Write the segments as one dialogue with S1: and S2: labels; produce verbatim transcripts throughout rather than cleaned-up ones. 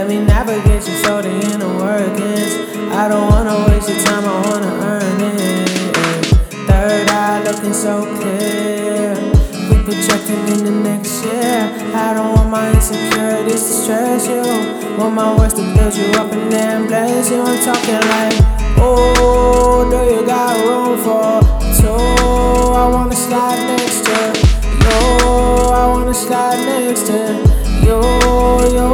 S1: Let me navigate you so the inner workings. I don't wanna waste your time, I wanna earn it. Third eye looking so clear. We projecting in the next year. I don't want my insecurities to stress you. Want my words to build you up and then bless you. I'm talking like, oh, do you got room for two? I wanna slide next to you. I wanna slide next to you, you.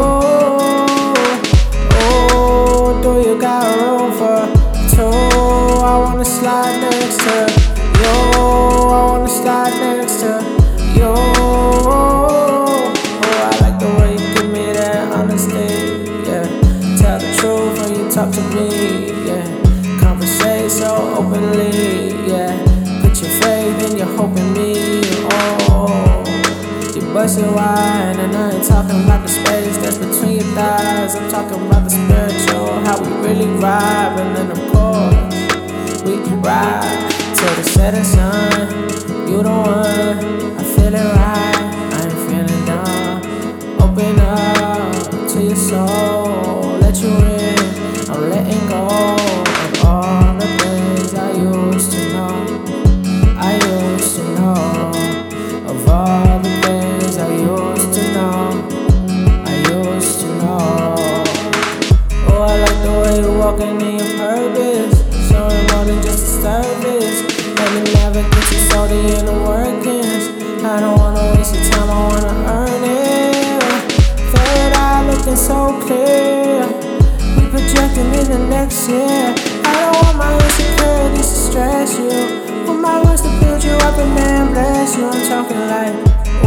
S1: Oh, do you got room for two? I wanna slide next to you. I wanna slide next to you. Oh, I like the way you give me that honesty, yeah. Tell the truth when you talk to me, yeah. Conversate so openly, yeah. Put your faith and your hope in me, oh. You busted wide and I ain't talking about the space that's between your thighs. I'm talking about the spiritual, how we really vibe. And then of course, we can ride till the setting sun. You the one, I feel it right, I ain't feeling dumb. Open up to your soul, let you in, I'm letting go of all the things I used to know. I used to know of all the things I used to know. I used to know. Oh, I like the way you're walking in your purpose, showing more than just a service. Let me navigate you so the inner workings. I don't wanna waste your time, I wanna earn it. Third eye looking so clear. We projecting in the next year. I don't want my insecurities to stress you. Want my words to build you up and then bless you. I'm talking like,